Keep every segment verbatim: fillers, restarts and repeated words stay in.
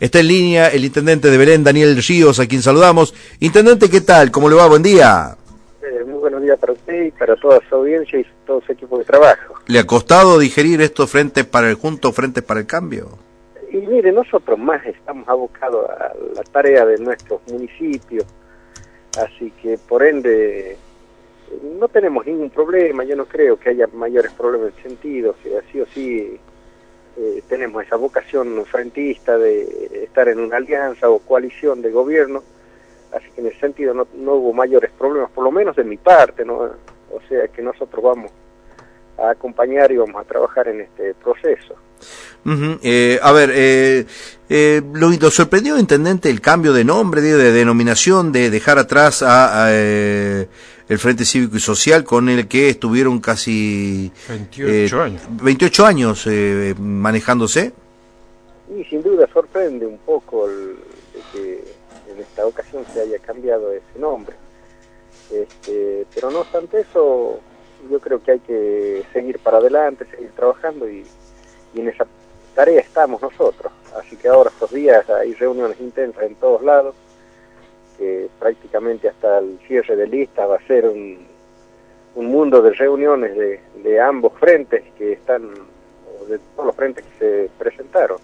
Está en línea el intendente de Belén, Daniel Ríos, a quien saludamos. Intendente, ¿qué tal? ¿Cómo le va? Buen día. Eh, muy buenos días para usted y para toda su audiencia y todo su equipo de trabajo. ¿Le ha costado digerir estos frentes para el junto, frentes para el cambio? Y mire, nosotros más estamos abocados a la tarea de nuestros municipios, así que por ende no tenemos ningún problema. Yo no creo que haya mayores problemas en sentido, si así o sí eh, tenemos esa vocación frentista de estar en una alianza o coalición de gobierno, así que en ese sentido no, no hubo mayores problemas, por lo menos de mi parte, ¿no? O sea que nosotros vamos a acompañar y vamos a trabajar en este proceso. Uh-huh. eh, a ver, eh, eh, lo, lo sorprendió, intendente, el cambio de nombre, de, de denominación, de dejar atrás a, a eh, el Frente Cívico y Social, con el que estuvieron casi veintiocho años, veintiocho años eh, manejándose. Y sin duda sorprende un poco el, de que en esta ocasión se haya cambiado ese nombre, este, pero no obstante eso, yo creo que hay que seguir para adelante, seguir trabajando y, y en esa tarea estamos nosotros. Así que ahora estos días hay reuniones intensas en todos lados, que prácticamente hasta el cierre de lista va a ser un, un mundo de reuniones de, de ambos frentes que están, de todos los frentes que se presentaron.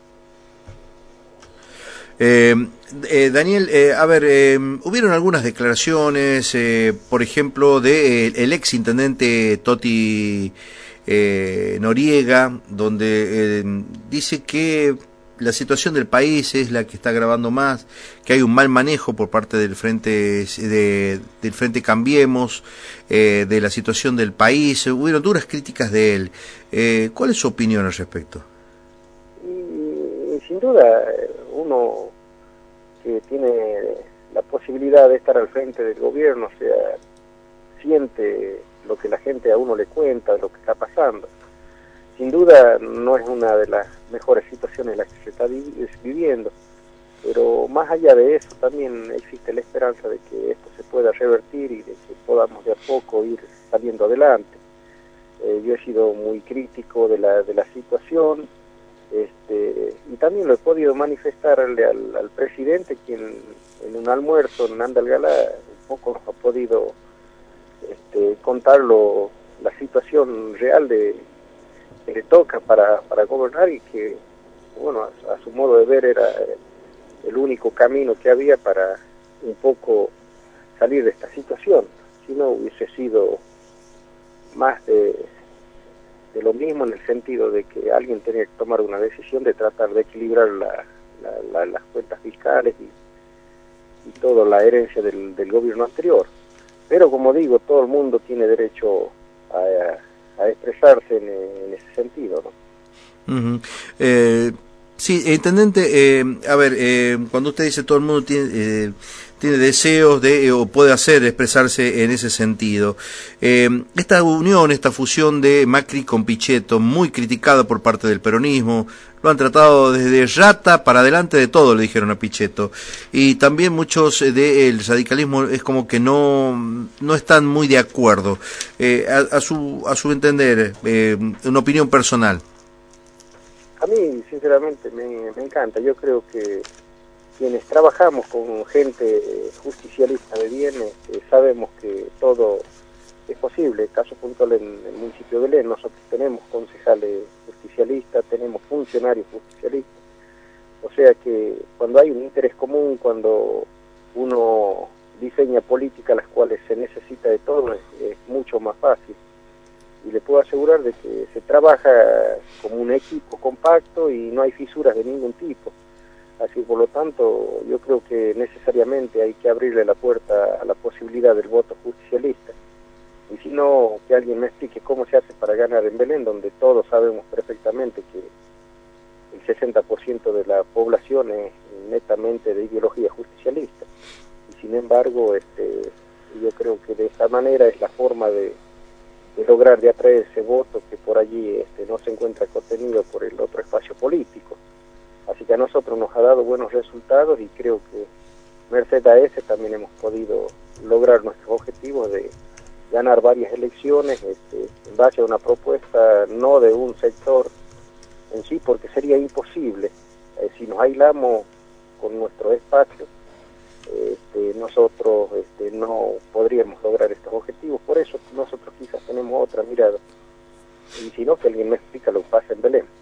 Eh, eh, Daniel, eh, a ver, eh, hubieron algunas declaraciones, eh, por ejemplo, de eh, el ex intendente Toti eh, Noriega, donde eh, dice que la situación del país es la que está agravando más, que hay un mal manejo por parte del frente de, del frente Cambiemos, eh, de la situación del país. Hubieron duras críticas de él. Eh, ¿Cuál es su opinión al respecto? Y, y sin duda, uno que tiene la posibilidad de estar al frente del gobierno, o sea, siente lo que la gente a uno le cuenta, lo que está pasando. Sin duda no es una de las mejores situaciones en las que se está viviendo, pero más allá de eso también existe la esperanza de que esto se pueda revertir y de que podamos de a poco ir saliendo adelante. Eh, yo he sido muy crítico de la, de la situación, este, y también lo he podido manifestarle al, al presidente, quien en un almuerzo en Andalgalá un poco nos ha podido este, contarlo, la situación real de que le toca para, para gobernar y que, bueno, a, a su modo de ver era el único camino que había para un poco salir de esta situación. Si no hubiese sido más de, de lo mismo, en el sentido de que alguien tenía que tomar una decisión de tratar de equilibrar la, la, la, las cuentas fiscales y, y toda la herencia del, del gobierno anterior. Pero como digo, todo el mundo tiene derecho a, a expresarse en, en ese sentido, ¿no? Uh-huh. eh, sí, intendente, eh, a ver, eh, cuando usted dice todo el mundo tiene, eh, tiene deseos de, eh, o puede hacer, expresarse en ese sentido, eh, esta unión, esta fusión de Macri con Pichetto, muy criticada por parte del peronismo, lo han tratado desde rata para adelante de todo, le dijeron a Pichetto, y también muchos del radicalismo es como que no no están muy de acuerdo. Eh, a, a su a su entender, eh, una opinión personal. A mí, sinceramente, me, me encanta. Yo creo que quienes trabajamos con gente justicialista de bien, eh, sabemos que todo es posible. Caso puntual en el municipio de Belén, nosotros tenemos concejales justicialistas, tenemos funcionarios justicialistas. O sea que cuando hay un interés común, cuando uno diseña políticas las cuales se necesita de todo, es, es mucho más fácil. Y le puedo asegurar de que se trabaja como un equipo compacto y no hay fisuras de ningún tipo. Así por lo tanto, yo creo que necesariamente hay que abrirle la puerta a la posibilidad del voto justicialista. Y si no, que alguien me explique cómo se hace para ganar en Belén, donde todos sabemos perfectamente que el sesenta por ciento de la población es netamente de ideología justicialista. Y sin embargo, este, yo creo que de esta manera es la forma de, de lograr de atraer ese voto que por allí este, no se encuentra contenido por el otro espacio político. Así que a nosotros nos ha dado buenos resultados y creo que merced a ese también hemos podido lograr nuestros objetivos de ganar varias elecciones este, en base a una propuesta no de un sector en sí, porque sería imposible. Eh, si nos aislamos con nuestro espacio, este, nosotros este, no podríamos lograr estos objetivos. Por eso nosotros quizás tenemos otra mirada. Y si no, que alguien me explica lo que pasa en Belén.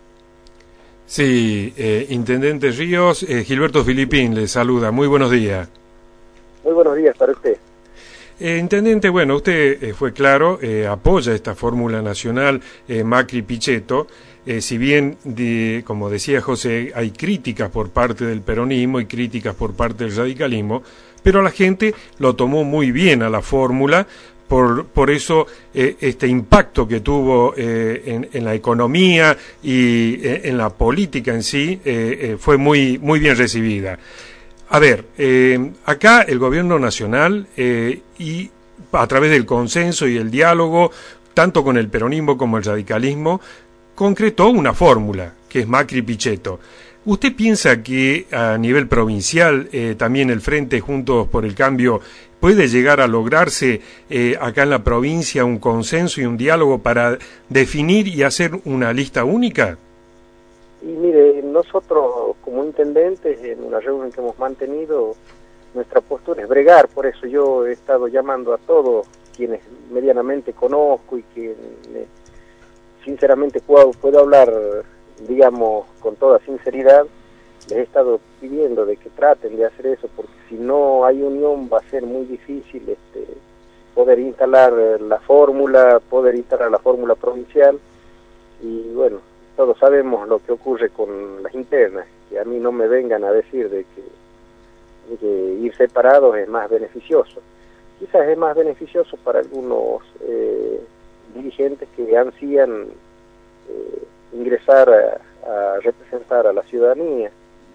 Sí, eh, Intendente Ríos, eh, Gilberto Filipín le saluda. Muy buenos días. Muy buenos días para usted. Eh, Intendente, bueno, usted eh, fue claro, eh, apoya esta fórmula nacional eh, Macri-Pichetto, eh, si bien, de, como decía José, hay críticas por parte del peronismo y críticas por parte del radicalismo, pero la gente lo tomó muy bien a la fórmula. Por, por eso eh, este impacto que tuvo eh, en, en la economía y eh, en la política en sí eh, eh, fue muy, muy bien recibida. A ver, eh, acá el gobierno nacional eh, y a través del consenso y el diálogo, tanto con el peronismo como el radicalismo, concretó una fórmula, que es Macri-Pichetto. ¿Usted piensa que a nivel provincial eh, también el Frente Juntos por el Cambio puede llegar a lograrse eh, acá en la provincia un consenso y un diálogo para definir y hacer una lista única? Y mire, nosotros como intendentes, en una reunión que hemos mantenido, nuestra postura es bregar. Por eso yo he estado llamando a todos quienes medianamente conozco y que eh, sinceramente puedo, puedo hablar, digamos, con toda sinceridad. Les he estado pidiendo de que traten de hacer eso, porque si no hay unión va a ser muy difícil este, poder instalar la fórmula, poder instalar la fórmula provincial. Y bueno, todos sabemos lo que ocurre con las internas, que a mí no me vengan a decir de que, de que ir separados es más beneficioso. Quizás es más beneficioso para algunos eh, dirigentes que ansían eh, ingresar a, a representar a la ciudadanía,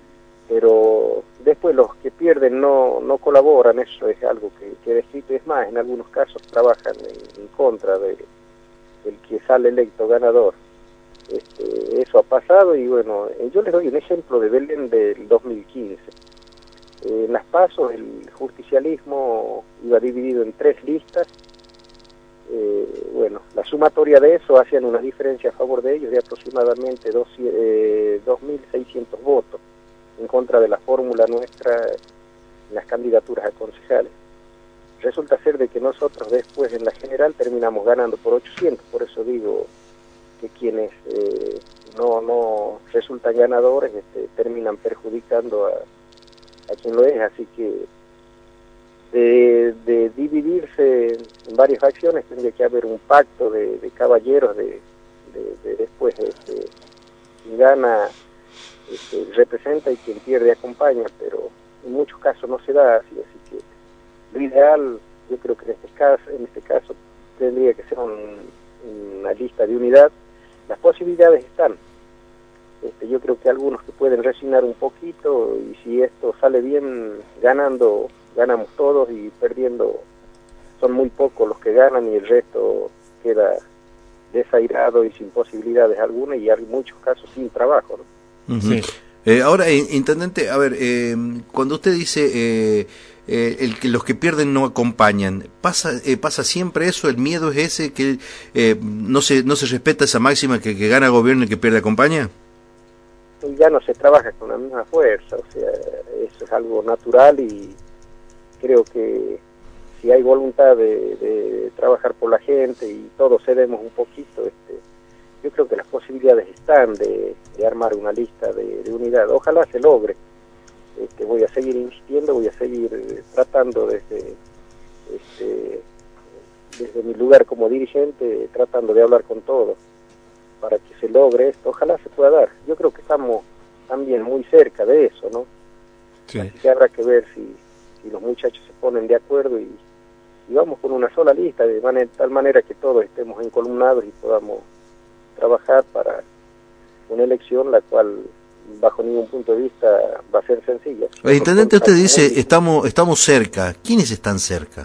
pero después los que pierden no no colaboran. Eso es algo que, que he descrito. Es más, en algunos casos trabajan en, en contra de del que sale electo ganador. Este, eso ha pasado y bueno, yo les doy un ejemplo de Belén del dos mil quince. Eh, en las PASO el justicialismo iba dividido en tres listas. Eh, bueno, la sumatoria de eso hacían una diferencia a favor de ellos de aproximadamente dos mil seiscientos votos en contra de la fórmula nuestra en las candidaturas a concejales. Resulta ser de que nosotros después en la general terminamos ganando por ochocientos. Por eso digo que quienes eh, no no resultan ganadores este, terminan perjudicando a, a quien lo es. Así que de, de dividirse en varias facciones tendría que haber un pacto de, de caballeros de, de, de después este, quien gana este, representa y quien pierde acompaña, pero en muchos casos no se da así. Así que lo ideal, yo creo que en este caso en este caso tendría que ser un, una lista de unidad. Las posibilidades están. Este, yo creo que algunos que pueden resignar un poquito, y si esto sale bien, ganando, ganamos todos, y perdiendo son muy pocos los que ganan y el resto queda desairado y sin posibilidades alguna, y hay muchos casos sin trabajo, ¿no? Uh-huh. Sí. Eh, ahora, eh, Intendente, a ver, eh, cuando usted dice eh, eh, el que los que pierden no acompañan, ¿pasa eh, pasa siempre eso? ¿El miedo es ese, que eh, no se no se respeta esa máxima que, que gana gobierno y que pierde acompaña? Ya no se trabaja con la misma fuerza, o sea, eso es algo natural, y creo que si hay voluntad de, de trabajar por la gente y todos cedemos un poquito, este yo creo que las posibilidades están de, de armar una lista de, de unidad. Ojalá se logre. Este, voy a seguir insistiendo, voy a seguir eh, tratando desde, este, desde mi lugar como dirigente, tratando de hablar con todos para que se logre esto. Ojalá se pueda dar. Yo creo que estamos también muy cerca de eso, ¿no? Sí. Así que habrá que ver si, si los muchachos se ponen de acuerdo y, y vamos con una sola lista, de manera, tal manera que todos estemos encolumnados y podamos trabajar para una elección la cual bajo ningún punto de vista va a ser sencilla. El intendente, usted dice estamos estamos cerca. ¿Quiénes están cerca?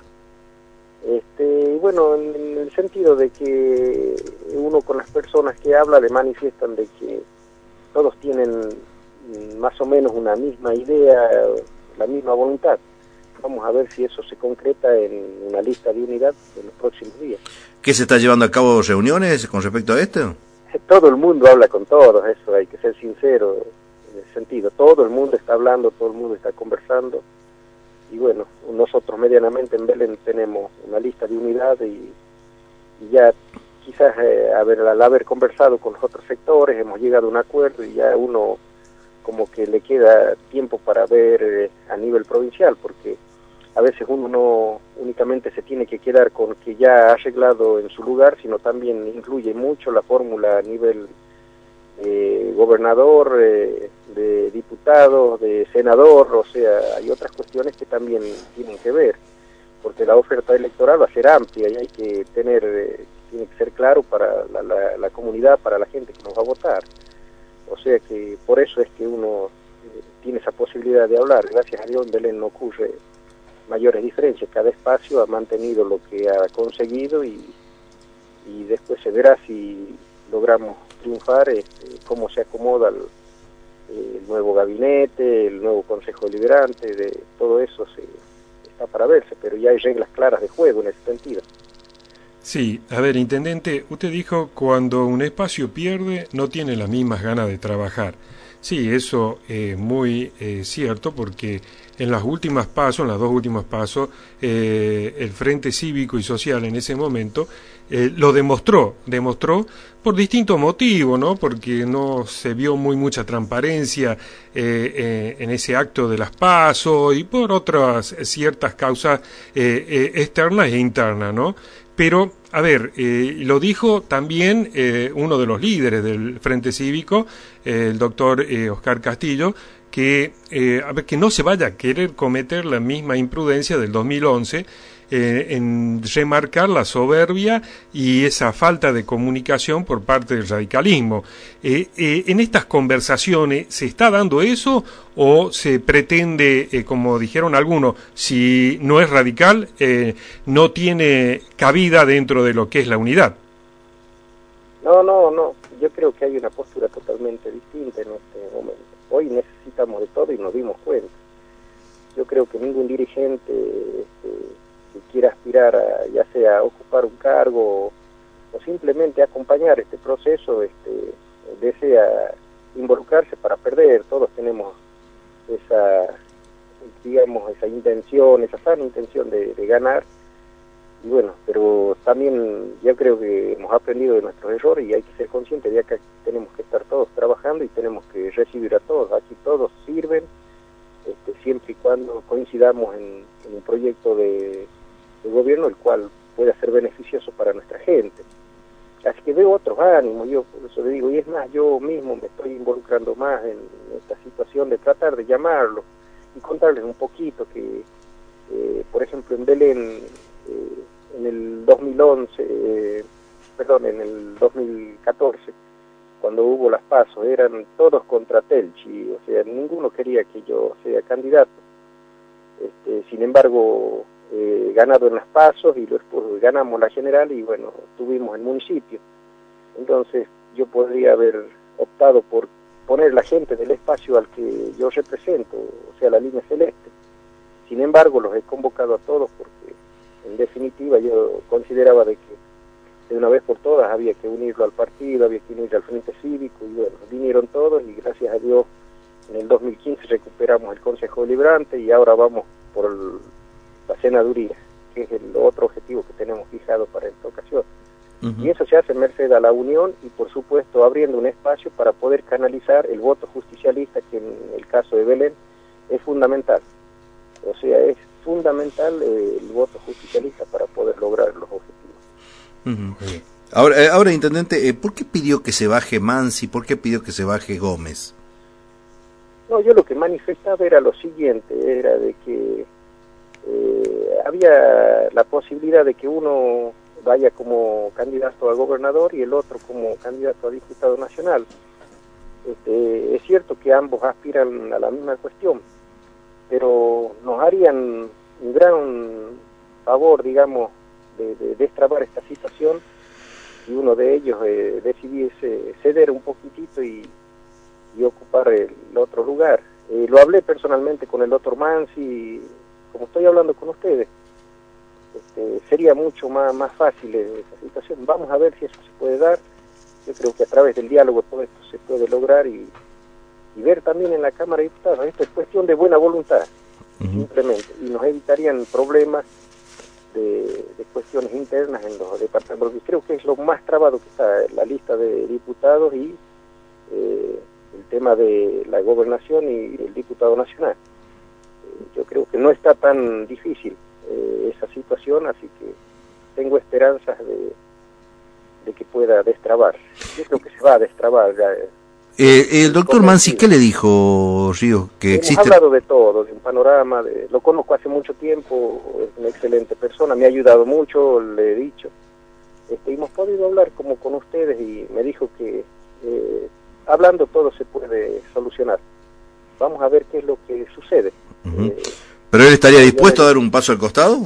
Este, bueno, en el sentido de que uno con las personas que habla le manifiestan de que todos tienen más o menos una misma idea, la misma voluntad. Vamos a ver si eso se concreta en una lista de unidad en los próximos días. ¿Qué se está llevando a cabo reuniones con respecto a esto? Todo el mundo habla con todos, eso hay que ser sincero. sentido. Todo el mundo está hablando, todo el mundo está conversando, y bueno, nosotros medianamente en Belén tenemos una lista de unidad y, y ya quizás eh, haber, al haber conversado con los otros sectores hemos llegado a un acuerdo y ya uno como que le queda tiempo para ver eh, a nivel provincial, porque a veces uno no únicamente se tiene que quedar con que ya ha arreglado en su lugar, sino también incluye mucho la fórmula a nivel eh, gobernador, eh, de diputado, de senador, o sea, hay otras cuestiones que también tienen que ver, porque la oferta electoral va a ser amplia y hay que tener, eh, tiene que ser claro para la, la, la comunidad, para la gente que nos va a votar. O sea que por eso es que uno eh, tiene esa posibilidad de hablar. Gracias a Dios en Belén no ocurre mayores diferencias, cada espacio ha mantenido lo que ha conseguido y, y después se verá si logramos triunfar, este, cómo se acomoda el, el nuevo gabinete, el nuevo consejo deliberante, de todo eso se está para verse, pero ya hay reglas claras de juego en ese sentido. Sí, a ver, intendente, usted dijo cuando un espacio pierde no tiene las mismas ganas de trabajar. Sí, eso es eh, muy eh, cierto, porque en las últimas pasos, en las dos últimas pasos, eh, el Frente Cívico y Social en ese momento eh, lo demostró, demostró por distintos motivos, ¿no? Porque no se vio muy mucha transparencia eh, eh, en ese acto de las pasos y por otras ciertas causas eh, eh, externas e internas, ¿no? Pero, a ver, eh, lo dijo también eh, uno de los líderes del Frente Cívico, eh, el doctor eh, Oscar Castillo, que, eh, a ver, que no se vaya a querer cometer la misma imprudencia del dos mil once, eh, en remarcar la soberbia y esa falta de comunicación por parte del radicalismo. Eh, eh, ¿En estas conversaciones se está dando eso o se pretende, eh, como dijeron algunos, si no es radical, eh, no tiene cabida dentro de lo que es la unidad? No, no, no, yo creo que hay una postura totalmente distinta en este momento. Hoy necesitamos de todo y nos dimos cuenta. Yo creo que ningún dirigente este, que quiera aspirar a, ya sea a ocupar un cargo o, o simplemente acompañar este proceso, este, desea involucrarse para perder. Todos tenemos esa, digamos, esa intención, esa sana intención de, de ganar. Y bueno, pero también yo creo que hemos aprendido de nuestros errores y hay que ser conscientes de que tenemos que estar todos trabajando y tenemos que recibir a todos. Aquí todos sirven, este, siempre y cuando coincidamos en, en un proyecto de, de gobierno el cual pueda ser beneficioso para nuestra gente. Así que veo otros ánimos, yo por eso le digo, y es más, yo mismo me estoy involucrando más en esta situación de tratar de llamarlos y contarles un poquito que, eh, por ejemplo, en Belén, eh, en el dos mil once, eh, perdón, en el dos mil catorce, cuando hubo las pasos, eran todos contra Telchi, o sea, ninguno quería que yo sea candidato. Este, sin embargo, eh, ganado en las pasos y después ganamos la general y bueno, tuvimos el municipio. Entonces yo podría haber optado por poner la gente del espacio al que yo represento, o sea, la línea celeste. Sin embargo, los he convocado a todos porque en definitiva yo consideraba de que de una vez por todas había que unirlo al partido, había que unirlo al Frente Cívico y bueno, vinieron todos y gracias a Dios en el dos mil quince recuperamos el Consejo Deliberante y ahora vamos por el, la senaduría, que es el otro objetivo que tenemos fijado para esta ocasión. Uh-huh. Y eso se hace merced a la unión y por supuesto abriendo un espacio para poder canalizar el voto justicialista que en el caso de Belén es fundamental. O sea, es fundamental eh, el voto justicialista para poder lograr los objetivos. Uh-huh. Ahora, eh, ahora intendente, eh, ¿por qué pidió que se baje Mansi? ¿Por qué pidió que se baje Gómez? No, yo lo que manifestaba era lo siguiente, era de que eh, había la posibilidad de que uno vaya como candidato a gobernador y el otro como candidato a diputado nacional. Este, es cierto que ambos aspiran a la misma cuestión, pero nos harían un gran favor, digamos, de, de destrabar esta situación y uno de ellos eh, decidiese ceder un poquitito y, y ocupar el, el otro lugar. Eh, lo hablé personalmente con el doctor Mansi, como estoy hablando con ustedes, este, sería mucho más, más fácil esa situación. Vamos a ver si eso se puede dar. Yo creo que a través del diálogo todo esto se puede lograr y, y ver también en la Cámara de Diputados. Esto es cuestión de buena voluntad, uh-huh. simplemente, y nos evitarían problemas de, de cuestiones internas en los departamentos. Creo que es lo más trabado que está la lista de diputados y eh, el tema de la gobernación y el diputado nacional. Eh, yo creo que no está tan difícil eh, esa situación, así que tengo esperanzas de, de que pueda destrabar. Yo creo que se va a destrabar ya. Eh, el doctor Mansi, ¿qué le dijo, Ríos? Que Hemos existe... hablado de todo, de un panorama, de, lo conozco hace mucho tiempo, es una excelente persona, me ha ayudado mucho, le he dicho. Este, hemos podido hablar como con ustedes y me dijo que eh, hablando todo se puede solucionar. Vamos a ver qué es lo que sucede. Uh-huh. eh, ¿Pero él estaría dispuesto a dar un paso al costado?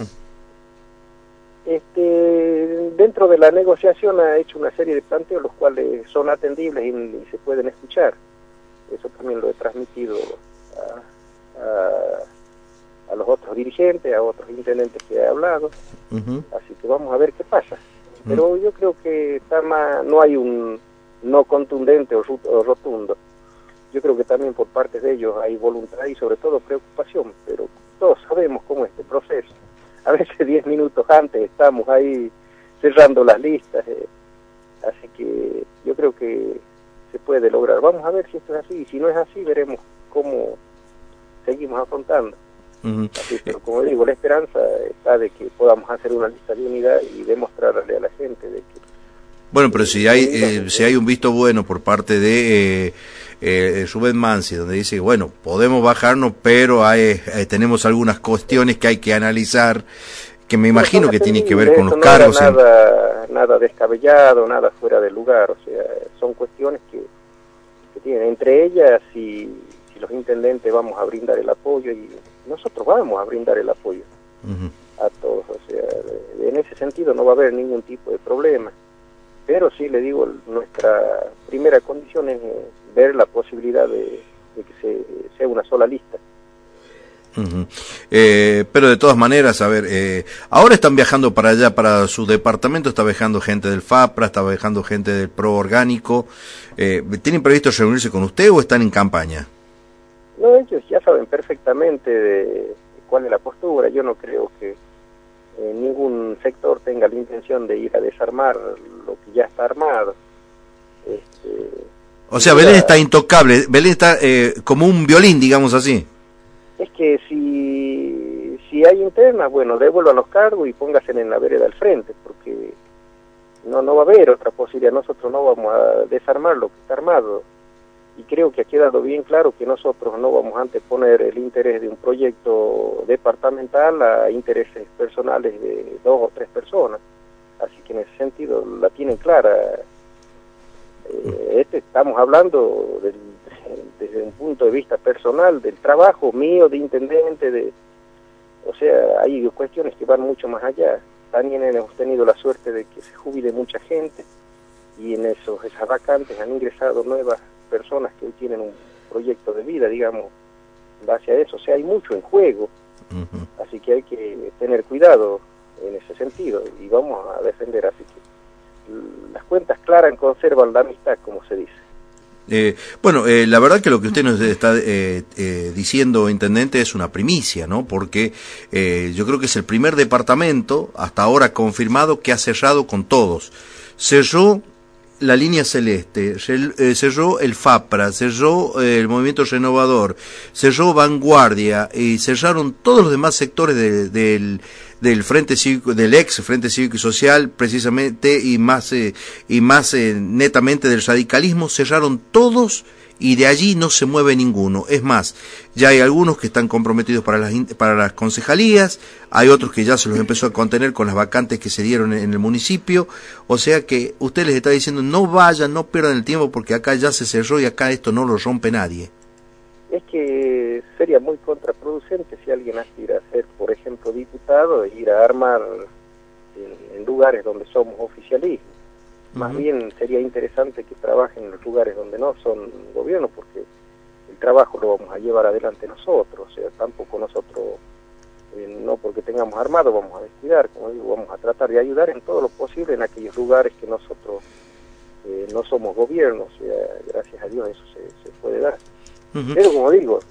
Este, dentro de la negociación ha hecho una serie de planteos los cuales son atendibles y, y se pueden escuchar. Eso también lo he transmitido a, a, a los otros dirigentes, a otros intendentes que he hablado. Uh-huh. Así que vamos a ver qué pasa. Uh-huh. Pero yo creo que está más, no hay un no contundente o, o rotundo. Yo creo que también por parte de ellos hay voluntad y sobre todo preocupación, pero todos sabemos cómo es este proceso. A veces diez minutos antes estamos ahí cerrando las listas, eh, así que yo creo que se puede lograr. Vamos a ver si esto es así, y si no es así veremos cómo seguimos afrontando. Uh-huh. Así, pero como digo, la esperanza está de que podamos hacer una lista de unidad y demostrarle a la gente de que... Bueno, pero si hay eh, si hay un visto bueno por parte de eh, eh, Rubén Mansi, donde dice, bueno, podemos bajarnos, pero hay, eh, tenemos algunas cuestiones que hay que analizar, que me imagino no, que tienen que ver con los no cargos. Nada, en... nada descabellado, nada fuera de lugar, o sea, son cuestiones que, que tienen, entre ellas, si, si los intendentes vamos a brindar el apoyo, y nosotros vamos a brindar el apoyo uh-huh. a todos, o sea, en ese sentido no va a haber ningún tipo de problema. Pero sí, le digo, nuestra primera condición es ver la posibilidad de, de que se, sea una sola lista. Uh-huh. Eh, pero de todas maneras, a ver, eh, ahora están viajando para allá, para su departamento, está viajando gente del FAPRA, está viajando gente del PRO Orgánico. Eh, ¿Tienen previsto reunirse con usted o están en campaña? No, ellos ya saben perfectamente de, de cuál es la postura. Yo no creo que Eh, ningún sector tenga la intención de ir a desarmar lo que ya está armado. Este, o sea, Belén está intocable, Belén está eh, como un violín, digamos así. Es que si si hay internas, bueno, devuelvan los cargos y pónganse en la vereda al frente, porque no no va a haber otra posibilidad. Nosotros no vamos a desarmar lo que está armado. Y creo que ha quedado bien claro que nosotros no vamos a anteponer el interés de un proyecto departamental a intereses personales de dos o tres personas. Así que en ese sentido la tienen clara. Eh, este estamos hablando del, desde un punto de vista personal, del trabajo mío de intendente, de, o sea, hay cuestiones que van mucho más allá. También hemos tenido la suerte de que se jubile mucha gente y en esos, esas vacantes han ingresado nuevas personas que hoy tienen un proyecto de vida, digamos, en base a eso. O sea, hay mucho en juego, uh-huh. así que hay que tener cuidado en ese sentido y vamos a defender. Así que las cuentas claras conservan la amistad, como se dice. Eh, bueno, eh, la verdad que lo que usted nos está eh, eh, diciendo, intendente, es una primicia, ¿no? Porque eh, yo creo que es el primer departamento hasta ahora confirmado que ha cerrado con todos. Cerró la línea celeste, cerró el FAPRA, cerró el Movimiento Renovador, cerró Vanguardia y cerraron todos los demás sectores de, del del Frente Cívico, del ex Frente Cívico y Social, precisamente, y más eh, y más eh, netamente del radicalismo, cerraron todos y de allí no se mueve ninguno. Es más, ya hay algunos que están comprometidos para las para las concejalías, hay otros que ya se los empezó a contener con las vacantes que se dieron en el municipio, o sea que usted les está diciendo no vayan, no pierdan el tiempo porque acá ya se cerró y acá esto no lo rompe nadie. Es que sería muy contraproducente si alguien aspira a ser, por ejemplo, diputado e ir a armar en, en lugares donde somos oficialismo. Más uh-huh. bien sería interesante que trabajen en los lugares donde no son gobierno, porque el trabajo lo vamos a llevar adelante nosotros, o sea, tampoco nosotros, eh, no porque tengamos armado vamos a descuidar, como digo, vamos a tratar de ayudar en todo lo posible en aquellos lugares que nosotros eh, no somos gobierno, o sea, gracias a Dios eso se, se puede dar. Uh-huh. Pero como digo,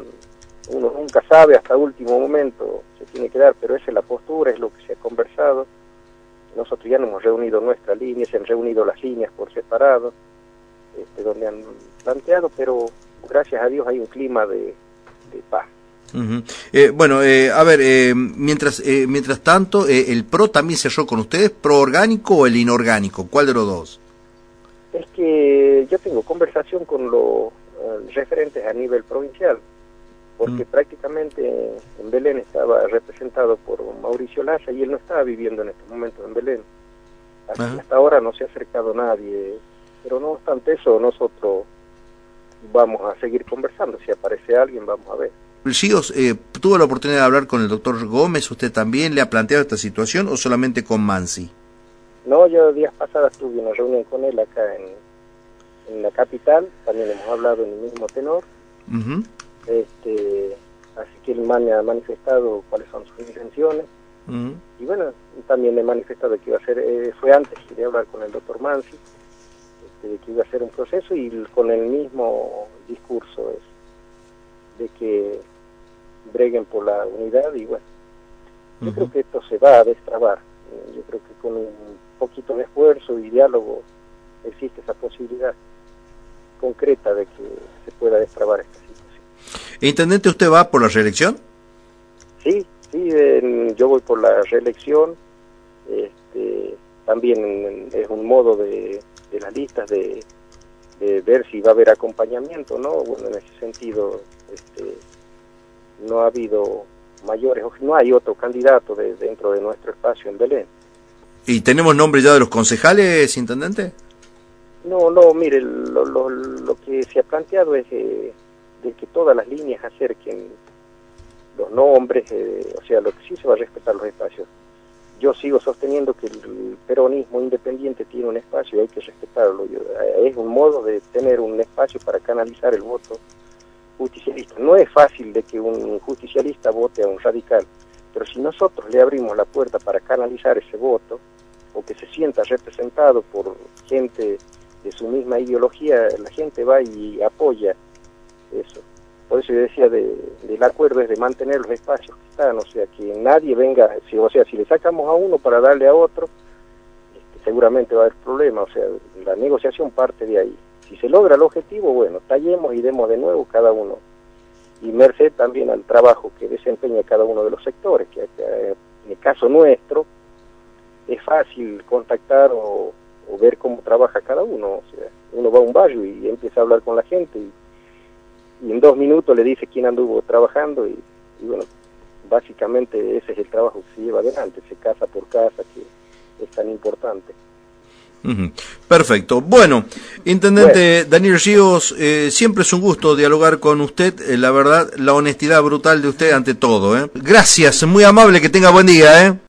uno nunca sabe, hasta último momento se tiene que dar, pero esa es la postura, es lo que se ha conversado. Nosotros ya no hemos reunido nuestra línea, se han reunido las líneas por separado, este, donde han planteado, pero gracias a Dios hay un clima de, de paz. Uh-huh. eh, bueno, eh, a ver, eh, mientras eh, mientras tanto, eh, ¿el PRO también cerró con ustedes? ¿PRO orgánico o el inorgánico? ¿Cuál de los dos? Es que yo tengo conversación con los uh, referentes a nivel provincial, porque uh-huh. prácticamente en Belén estaba representado por Mauricio Laza y él no estaba viviendo en este momento en Belén. Así uh-huh. que hasta ahora no se ha acercado nadie, pero no obstante eso, nosotros vamos a seguir conversando. Si aparece alguien, vamos a ver. Gíos, eh, ¿tuvo la oportunidad de hablar con el doctor Gómez? ¿Usted también le ha planteado esta situación o solamente con Mansi? No, yo días pasados tuve una reunión con él acá en, en la capital, también hemos hablado en el mismo tenor. Uh-huh. este Así que él me ha manifestado cuáles son sus intenciones. Uh-huh. Y bueno, también le he manifestado que iba a ser, eh, fue antes de hablar con el doctor Mansi, este, de que iba a ser un proceso y con el mismo discurso es de que breguen por la unidad y bueno, yo uh-huh. creo que esto se va a destrabar. Yo creo que con un poquito de esfuerzo y diálogo existe esa posibilidad concreta de que se pueda destrabar esta situación. Intendente, ¿usted va por la reelección? Sí, sí, en, yo voy por la reelección. Este, también en, es un modo de, de las listas de, de ver si va a haber acompañamiento, ¿no? Bueno, en ese sentido, este, no ha habido mayores, no hay otro candidato de, dentro de nuestro espacio en Belén. ¿Y tenemos nombre ya de los concejales, intendente? No, no, mire, lo, lo, lo que se ha planteado es eh, de que todas las líneas acerquen los nombres, eh, o sea, lo que sí se va a respetar los espacios. Yo sigo sosteniendo que el peronismo independiente tiene un espacio y hay que respetarlo. Yo, eh, es un modo de tener un espacio para canalizar el voto justicialista. No es fácil de que un justicialista vote a un radical, pero si nosotros le abrimos la puerta para canalizar ese voto, o que se sienta representado por gente de su misma ideología, la gente va y apoya eso. Por eso yo decía de, del acuerdo es de mantener los espacios que están, o sea, que nadie venga, si, o sea, si le sacamos a uno para darle a otro, este, seguramente va a haber problema, o sea, la negociación parte de ahí. Si se logra el objetivo, bueno, tallemos y demos de nuevo cada uno. Y merced también al trabajo que desempeña cada uno de los sectores, que, que en el caso nuestro es fácil contactar o, o ver cómo trabaja cada uno. O sea, uno va a un barrio y empieza a hablar con la gente y, y en dos minutos le dice quién anduvo trabajando y, y bueno, básicamente ese es el trabajo que se lleva adelante, se casa por casa, que es tan importante. Uh-huh. Perfecto. Bueno, intendente bueno. Daniel Gíos, eh, siempre es un gusto dialogar con usted, eh, la verdad, la honestidad brutal de usted ante todo. ¿eh? Gracias, muy amable, que tenga buen día. ¿eh?